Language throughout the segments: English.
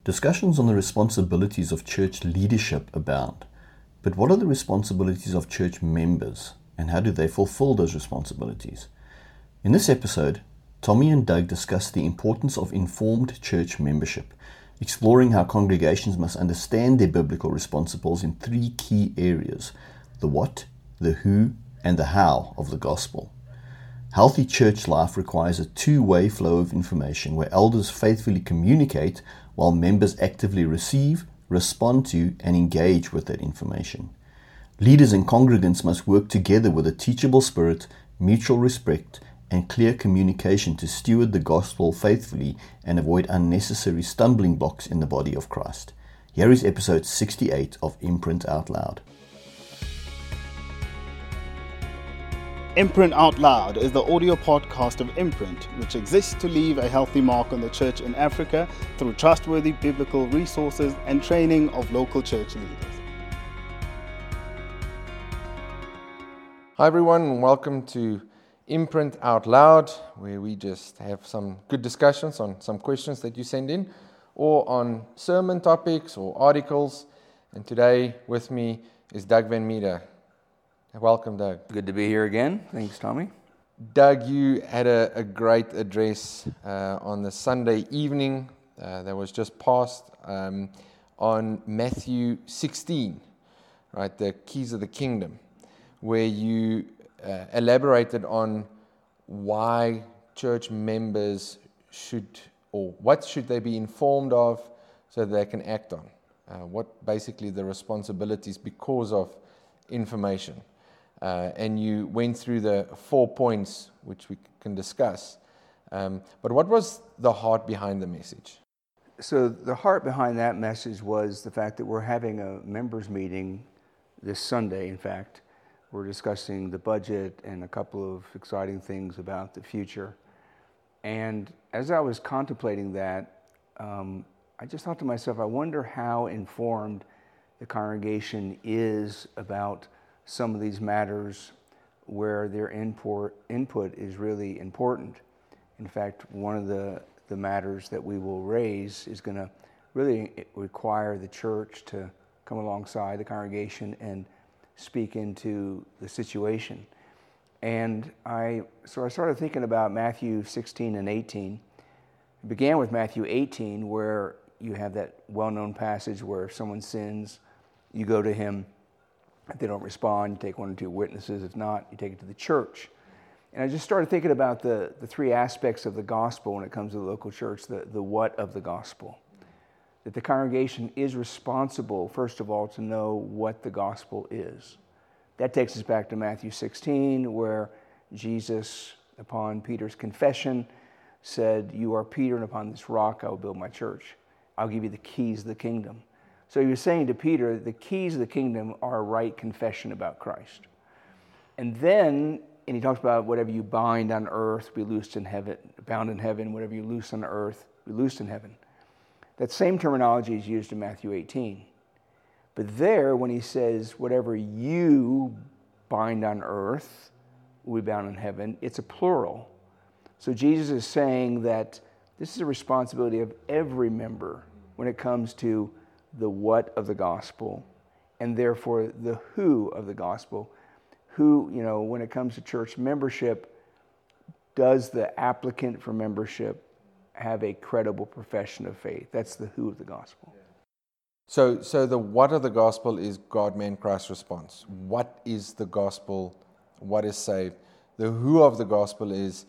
Discussions on the responsibilities of church leadership abound. But what are the responsibilities of church members, and how do they fulfill those responsibilities? In this episode, Tommy and Doug discuss the importance of informed church membership, exploring how congregations must understand their biblical responsibilities in three key areas: the what, the who, and the how of the gospel. Healthy church life requires a two-way flow of information where elders faithfully communicate while members actively receive, respond to, and engage with that information. Leaders and congregants must work together with a teachable spirit, mutual respect, and clear communication to steward the gospel faithfully and avoid unnecessary stumbling blocks in the body of Christ. Here is episode 68 of Imprint Out Loud. Imprint Out Loud is the audio podcast of Imprint, which exists to leave a healthy mark on the church in Africa through trustworthy biblical resources and training of local church leaders. Hi everyone, and welcome to Imprint Out Loud, where we just have some good discussions on some questions that you send in, or on sermon topics or articles. And today with me is Doug Van Meter. Welcome, Doug. Good to be here again. Thanks, Tommy. Doug, you had a great address on the Sunday evening that was just passed on Matthew 16, right, the keys of the kingdom, where you elaborated on why church members should, or what should they be informed of so that they can act on. What basically the responsibilities because of information. And you went through the 4 points, which we can discuss. But what was the heart behind the message? So the heart behind that message was the fact that we're having a members meeting this Sunday, in fact. We're discussing the budget and a couple of exciting things about the future. And as I was contemplating that, I just thought to myself, I wonder how informed the congregation is about some of these matters where their input is really important. In fact, one of the matters that we will raise is going to really require the church to come alongside the congregation and speak into the situation. And so I started thinking about Matthew 16 and 18. It began with Matthew 18, where you have that well-known passage where if someone sins, you go to him. If they don't respond, you take one or two witnesses. If not, you take it to the church. And I just started thinking about the three aspects of the gospel when it comes to the local church, the what of the gospel. That the congregation is responsible, first of all, to know what the gospel is. That takes us back to Matthew 16, where Jesus, upon Peter's confession, said, "You are Peter, and upon this rock I will build my church. I'll give you the keys of the kingdom." So he was saying to Peter, the keys of the kingdom are a right confession about Christ. And he talks about whatever you bind on earth, be loosed in heaven, bound in heaven, whatever you loose on earth, be loosed in heaven. That same terminology is used in Matthew 18. But there, when he says, whatever you bind on earth will be bound in heaven, it's a plural. So Jesus is saying that this is a responsibility of every member when it comes to the what of the gospel, and therefore the who of the gospel. Who, when it comes to church membership, does the applicant for membership have a credible profession of faith? That's the who of the gospel. So the what of the gospel is God, man, Christ response. What is the gospel? What is saved? The who of the gospel is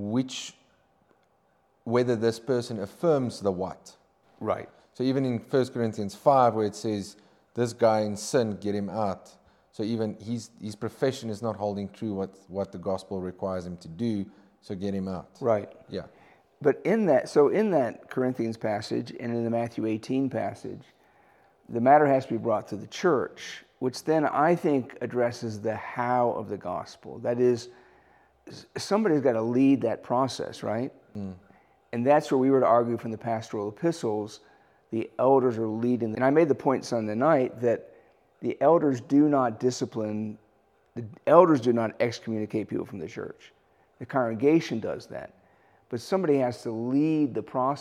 whether this person affirms the what. Right. So even in 1 Corinthians 5, where it says, this guy in sin, get him out. So even his profession is not holding true what the gospel requires him to do, so get him out. Right. Yeah. But in that Corinthians passage and in the Matthew 18 passage, the matter has to be brought to the church, which then I think addresses the how of the gospel. That is, somebody's got to lead that process, right? Mm. And that's where we were to argue from the pastoral epistles. The elders are leading. And I made the point Sunday night that the elders do not discipline, the elders do not excommunicate people from the church. The congregation does that. But somebody has to lead the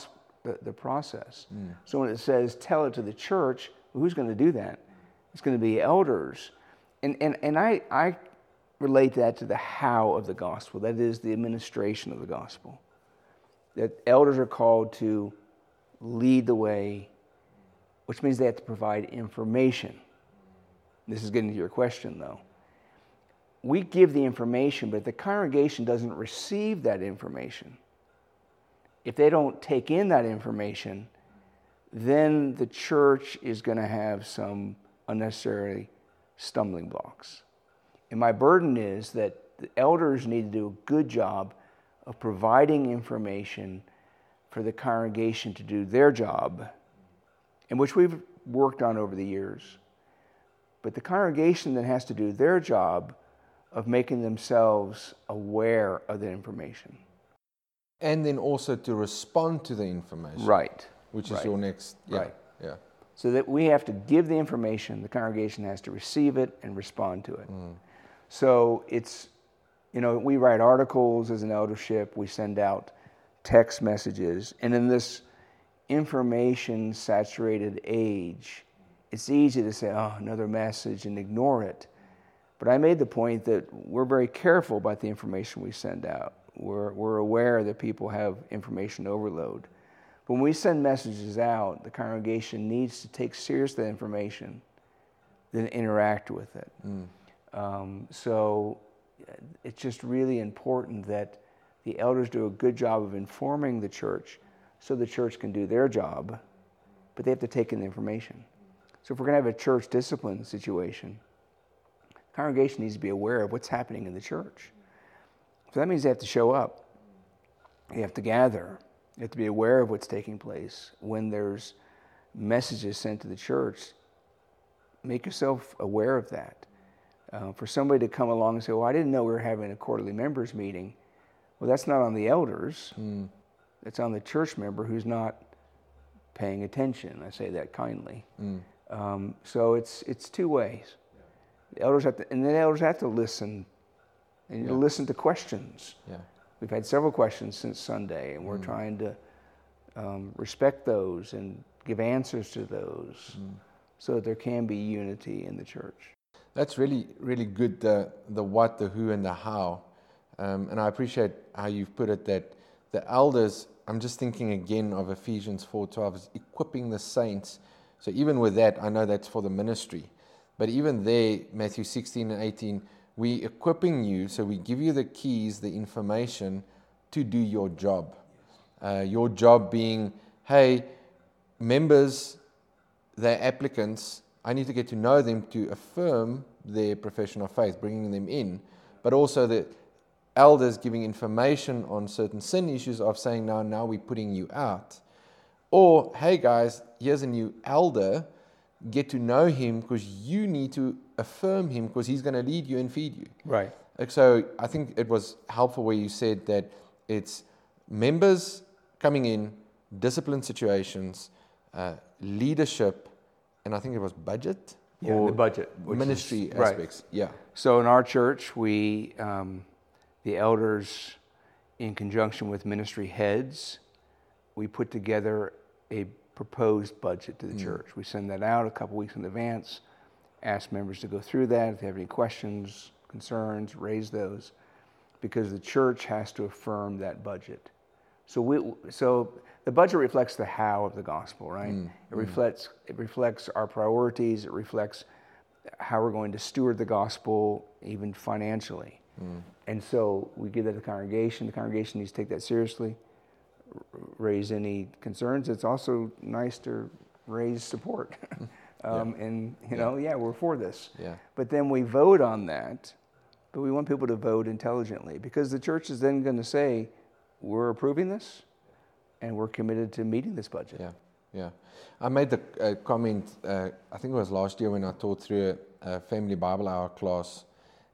the process. So when it says tell it to the church, who's going to do that? It's going to be elders. And I relate that to the how of the gospel. That is the administration of the gospel. That elders are called to lead the way, which means they have to provide information. This is getting to your question, though. We give the information, but if the congregation doesn't receive that information, if they don't take in that information, then the church is going to have some unnecessary stumbling blocks. And my burden is that the elders need to do a good job of providing information for the congregation to do their job, and which we've worked on over the years. But the congregation then has to do their job of making themselves aware of the information. And then also to respond to the information. Right. Which is your next, Right. Yeah. So that we have to give the information, the congregation has to receive it and respond to it. So it's, we write articles as an eldership, we send out text messages, and in this information-saturated age, it's easy to say, oh, another message, and ignore it. But I made the point that we're very careful about the information we send out. We're aware that people have information overload. But when we send messages out, the congregation needs to take seriously the information, then interact with it. So it's just really important that the elders do a good job of informing the church so the church can do their job, but they have to take in the information. So if we're going to have a church discipline situation, the congregation needs to be aware of what's happening in the church. So that means they have to show up. You have to gather. You have to be aware of what's taking place. When there's messages sent to the church, make yourself aware of that. For somebody to come along and say, well, I didn't know we were having a quarterly members meeting. Well, that's not on the elders. It's on the church member who's not paying attention. I say that kindly. So it's two ways. The elders have to listen, and you listen to questions. Yeah. We've had several questions since Sunday, and we're trying to respect those and give answers to those so that there can be unity in the church. That's really, really good, the what, the who, and the how. And I appreciate how you've put it, that the elders, I'm just thinking again of Ephesians 4:12, is equipping the saints. So even with that, I know that's for the ministry. But even there, Matthew 16 and 18, we equipping you, so we give you the keys, the information to do your job. Your job being, hey, members, they're applicants, I need to get to know them to affirm their profession of faith, bringing them in. But also the elders giving information on certain sin issues of saying, now we're putting you out. Or, hey guys, here's a new elder, get to know him because you need to affirm him because he's going to lead you and feed you. Right. So I think it was helpful where you said that it's members coming in, discipline situations, leadership, and I think it was budget? Yeah, or the budget. Ministry aspects. Right. Yeah. So in our church, we, the elders, in conjunction with ministry heads, we put together a proposed budget to the church. We send that out a couple weeks in advance, ask members to go through that. If they have any questions, concerns, raise those, because the church has to affirm that budget. So the budget reflects the how of the gospel, right? It reflects our priorities. It reflects how we're going to steward the gospel, even financially. And so we give that to the congregation. The congregation needs to take that seriously, raise any concerns. It's also nice to raise support. And, we're for this. Yeah. But then we vote on that, but we want people to vote intelligently, because the church is then going to say, we're approving this, and we're committed to meeting this budget. Yeah. I made the comment, I think it was last year when I taught through a family Bible hour class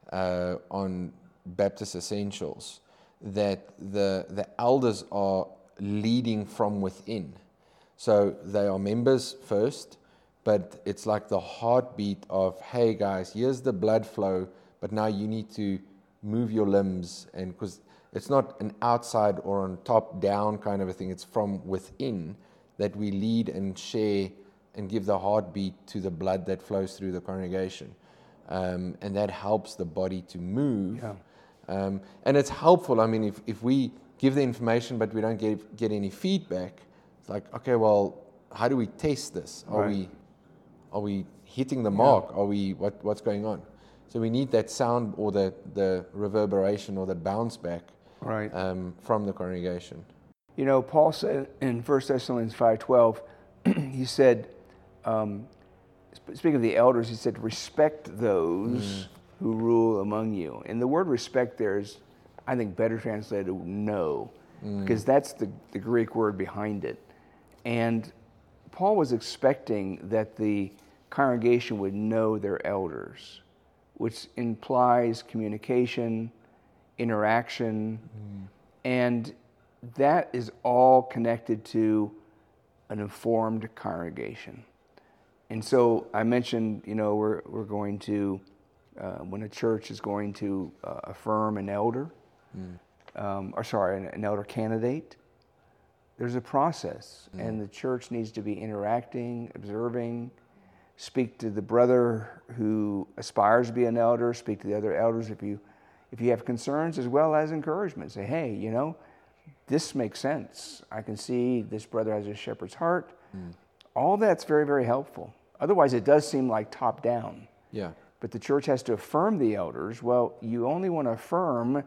on Baptist Essentials, that the elders are leading from within. So they are members first, but it's like the heartbeat of, hey guys, here's the blood flow, but now you need to move your limbs, and because It's not an outside or on top down kind of a thing. It's from within that we lead and share and give the heartbeat to the blood that flows through the congregation. And that helps the body to move. Yeah. And it's helpful. I mean, if we give the information but we don't get any feedback, it's like, okay, well, how do we test this? Are we hitting the mark? Are we what's going on? So we need that sound or the reverberation or the bounce back from the congregation. You know, Paul said in 1 Thessalonians 5:12, he said, speaking of the elders, he said, respect those who rule among you. And the word respect there is, I think, better translated know, because that's the Greek word behind it. And Paul was expecting that the congregation would know their elders, which implies communication, interaction, and that is all connected to an informed congregation. And so I mentioned, you know, we're going to, when a church is going to affirm an elder, an elder candidate, there's a process, and the church needs to be interacting, observing, speak to the brother who aspires to be an elder, speak to the other elders if you have concerns, as well as encouragement. Say, hey, you know, this makes sense. I can see this brother has a shepherd's heart. All that's very, very helpful. Otherwise, it does seem like top down. Yeah. But the church has to affirm the elders. Well, you only want to affirm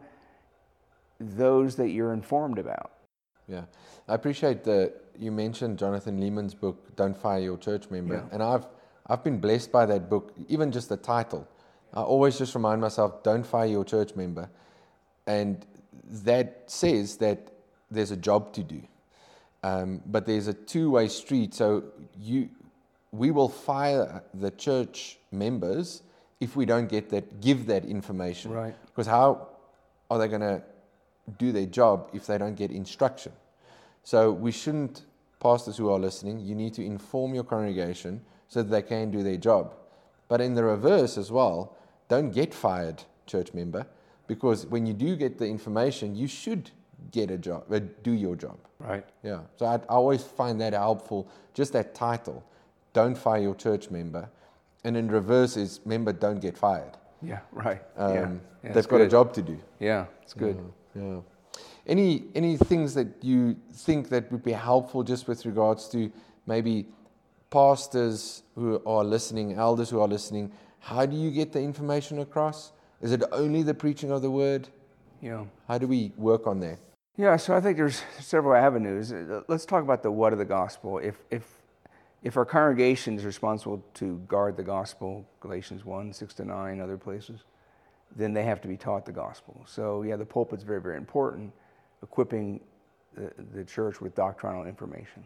those that you're informed about. Yeah. I appreciate you mentioned Jonathan Lehman's book, Don't Fire Your Church Member. Yeah. And I've been blessed by that book, even just the title. I always just remind myself, don't fire your church member. And that says that there's a job to do. But there's a two-way street. So we will fire the church members if we don't give that information. Right. Because how are they going to do their job if they don't get instruction? So we shouldn't, pastors who are listening, you need to inform your congregation so that they can do their job. But in the reverse as well, don't get fired, church member, because when you do get the information, you should get a job, do your job. Right. Yeah. So I always find that helpful, just that title, don't fire your church member. And in reverse is, member, don't get fired. Yeah, right. They've got a job to do. Yeah, it's good. Yeah. Any things that you think that would be helpful just with regards to maybe pastors who are listening, elders who are listening? How do you get the information across? Is it only the preaching of the word? Yeah. How do we work on that? Yeah, so I think there's several avenues. Let's talk about the what of the gospel. If our congregation is responsible to guard the gospel, Galatians 1, 6-9, other places, then they have to be taught the gospel. So yeah, the pulpit's very, very important, equipping the church with doctrinal information.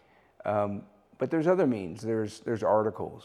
But there's other means. There's articles.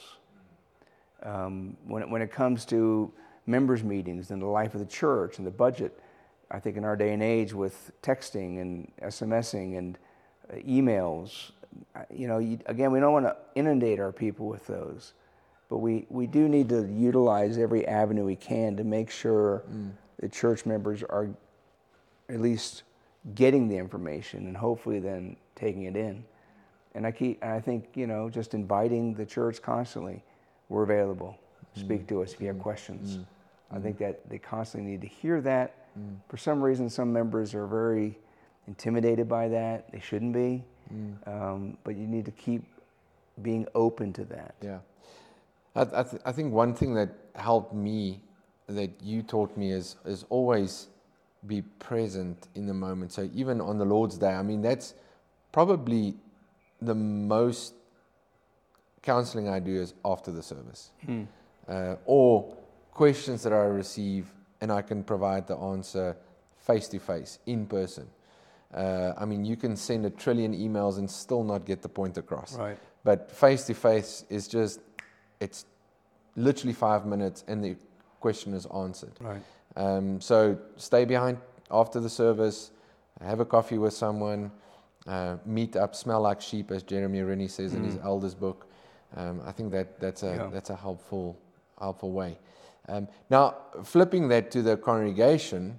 When it comes to members' meetings and the life of the church and the budget, I think in our day and age with texting and SMSing and emails, again, we don't want to inundate our people with those, but we do need to utilize every avenue we can to make sure the church members are at least getting the information and hopefully then taking it in. And I think, just inviting the church constantly, we're available. Speak to us if you have questions. I think that they constantly need to hear that. For some reason, some members are very intimidated by that. They shouldn't be. But you need to keep being open to that. Yeah. I think one thing that helped me, that you taught me, is always be present in the moment. So even on the Lord's Day, I mean, that's probably the most counseling I do is after the service. Or questions that I receive and I can provide the answer face to face, in person. I mean, you can send 1 trillion emails and still not get the point across. Right. But face to face is it's literally 5 minutes and the question is answered. Right. So stay behind after the service, have a coffee with someone, meet up, smell like sheep, as Jeremy Rennie says in his elders book. I think that's a helpful way. Now, flipping that to the congregation,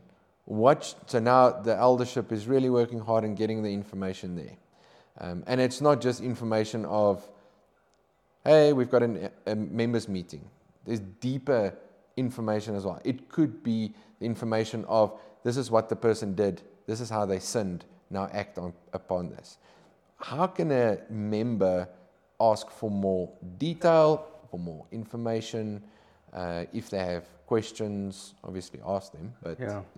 So now the eldership is really working hard in getting the information there. And it's not just information of, hey, we've got a members meeting. There's deeper information as well. It could be the information of, this is what the person did, this is how they sinned, now act upon this. How can a member ask for more detail, for more information? If they have questions, obviously ask them. But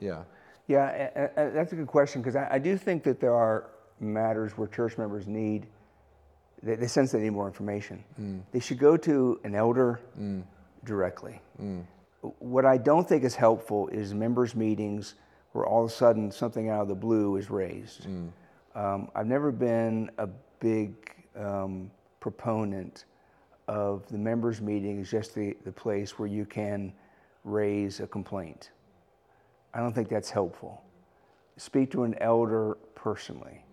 Yeah, that's a good question, because I do think that there are matters where church members they sense they need more information. They should go to an elder directly. What I don't think is helpful is members' meetings where all of a sudden something out of the blue is raised. I've never been a big proponent of the members' meeting as just the place where you can raise a complaint. I don't think that's helpful. Speak to an elder personally.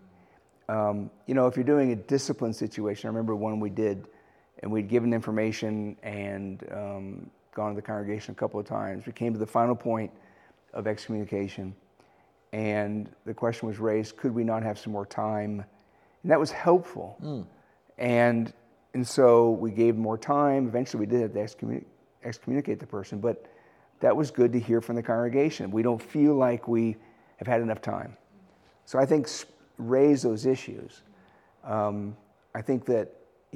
If you're doing a discipline situation, I remember one we did, and we'd given information and gone to the congregation a couple of times. We came to the final point of excommunication, and the question was raised, could we not have some more time? And that was helpful. And so we gave more time. Eventually we did have to excommunicate the person, but that was good to hear from the congregation. We don't feel like we have had enough time. So I think raise those issues. I think that,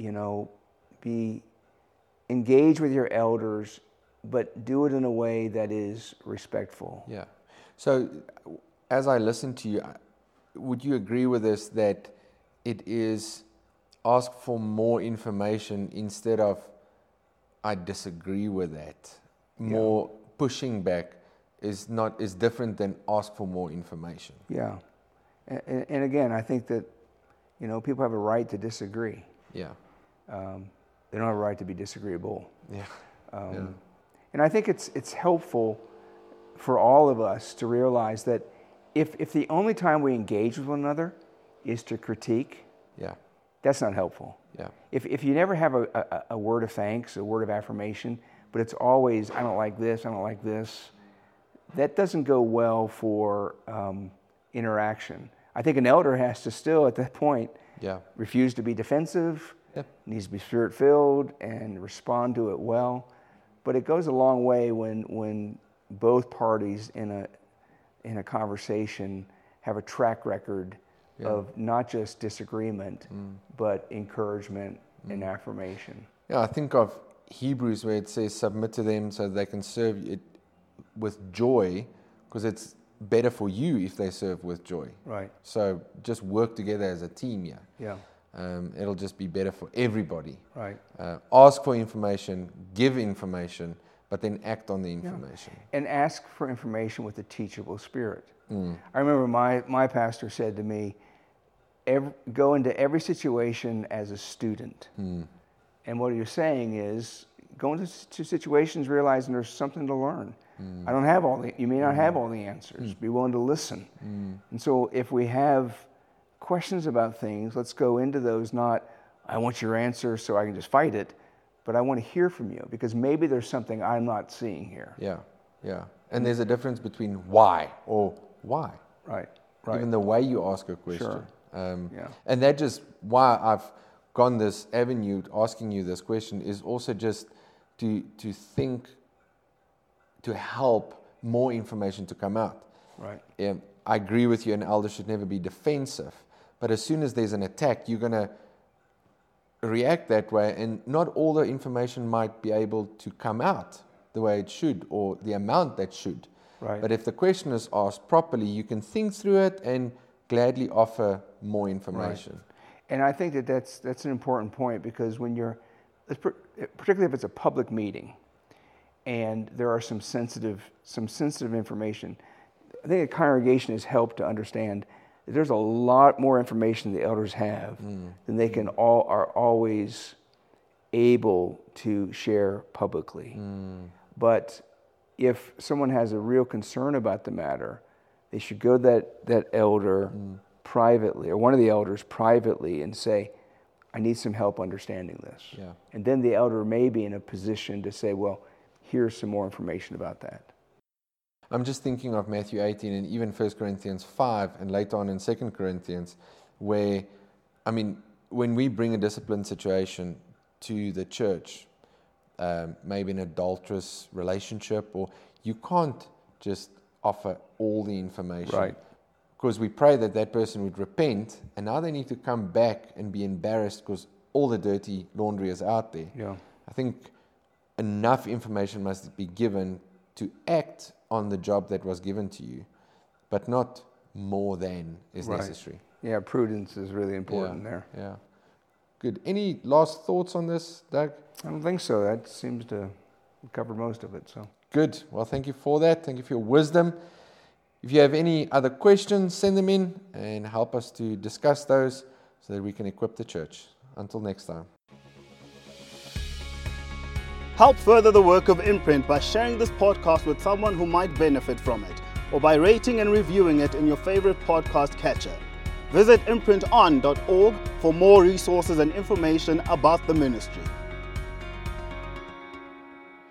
be engaged with your elders, but do it in a way that is respectful. Yeah. So as I listen to you, would you agree with this that it is ask for more information instead of I disagree with that? More pushing back is different than ask for more information. Yeah. And again, I think that, people have a right to disagree. Yeah. They don't have a right to be disagreeable. Yeah. And I think it's helpful for all of us to realize that if the only time we engage with one another is to critique, that's not helpful. Yeah. If you never have a word of thanks, a word of affirmation, but it's always, I don't like this, I don't like this, that doesn't go well for interaction. I think an elder has to still, at that point, refuse to be defensive, needs to be spirit-filled and respond to it well. But it goes a long way when both parties in a conversation have a track record of not just disagreement, but encouragement and affirmation. Yeah, I think of Hebrews where it says, submit to them so they can serve it with joy, because it's better for you if they serve with joy. Right. So just work together as a team. Yeah. It'll just be better for everybody. Right. Ask for information, give information, but then act on the information. Yeah. And ask for information with a teachable spirit. I remember my pastor said to me, go into every situation as a student. And what you're saying is, go into situations realizing there's something to learn. I don't have you may not have all the answers. Be willing to listen. And so if we have questions about things, let's go into those not, I want your answer so I can just fight it, but I want to hear from you, because maybe there's something I'm not seeing here. Yeah. And there's a difference between why or why. Right. Even the way you ask a question. Sure. And that just why I've gone this avenue asking you this question is also just to think, to help more information to come out. Right. I agree with you, an elder should never be defensive, but as soon as there's an attack, you're going to react that way, and not all the information might be able to come out the way it should, or the amount that should. Right. But if the question is asked properly, you can think through it and gladly offer more information. Right. And I think that's an important point, because when particularly if it's a public meeting and there are some sensitive information, I think a congregation is helped to understand that there's a lot more information the elders have than they are always able to share publicly. But if someone has a real concern about the matter, they should go to that elder privately, or one of the elders privately, and say, I need some help understanding this. Yeah. And then the elder may be in a position to say, well, here's some more information about that. I'm just thinking of Matthew 18 and even 1 Corinthians 5 and later on in 2 Corinthians where, when we bring a discipline situation to the church, maybe an adulterous relationship, or you can't just offer all the information. Right. Because we pray that that person would repent, and now they need to come back and be embarrassed because all the dirty laundry is out there. Yeah. I think enough information must be given to act on the job that was given to you, but not more than is Right. necessary. Yeah, prudence is really important there. Yeah. Good. Any last thoughts on this, Doug? I don't think so. That seems to cover most of it. So Good. Well, thank you for that. Thank you for your wisdom. If you have any other questions, send them in and help us to discuss those so that we can equip the church. Until next time. Help further the work of Imprint by sharing this podcast with someone who might benefit from it, or by rating and reviewing it in your favorite podcast catcher. Visit imprinton.org for more resources and information about the ministry.